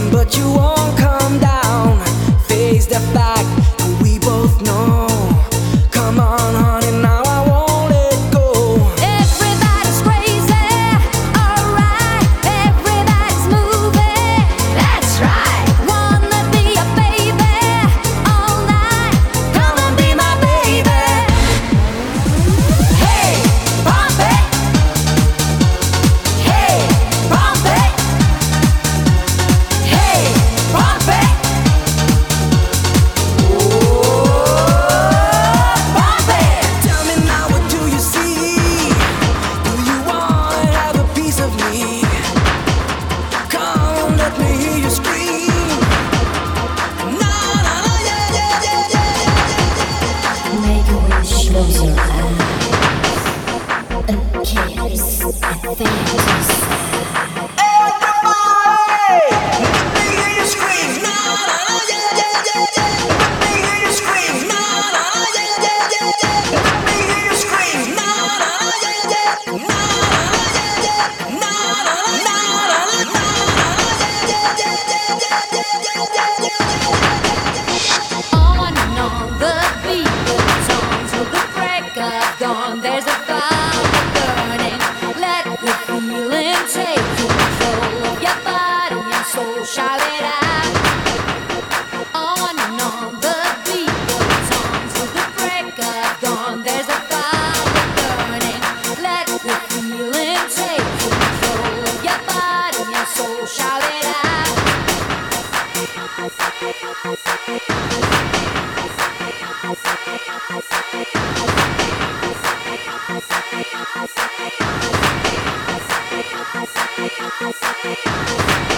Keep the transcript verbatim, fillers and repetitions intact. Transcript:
but you won't come down. Face the fact, and we both know. Come on, honey, now I won't let go. Everybody's crazy, alright. Everybody's moving, that's right. Wanna be a baby all night. Come and be my baby. Hey, pump it. Hey, pump it. Hey, pump it. Pump it. Tell me now, what do you see? Do you wanna have a piece of me? Come, let me hear you scream. Na na na, yeah yeah yeah yeah yeah. Make a wish, close your eyes, and kiss and fantasy. Everybody, let me hear you scream. Na na na, yeah yeah yeah yeah. Let me hear you scream. Na na na, yeah yeah yeah yeah. Let me hear you scream. Na na na, yeah yeah. Na na na, yeah yeah. Na na na, na na na, na na yeah yeah yeah yeah yeah yeah yeah. On and on the beat goes on till the break of dawn. There's a fire burning. Let the feeling take control of your body and soul. Shout it out. On and on the beat goes on till the break of dawn. There's a fire burning. Let the feeling take control of your body and soul. Shout it out. We'll be right back.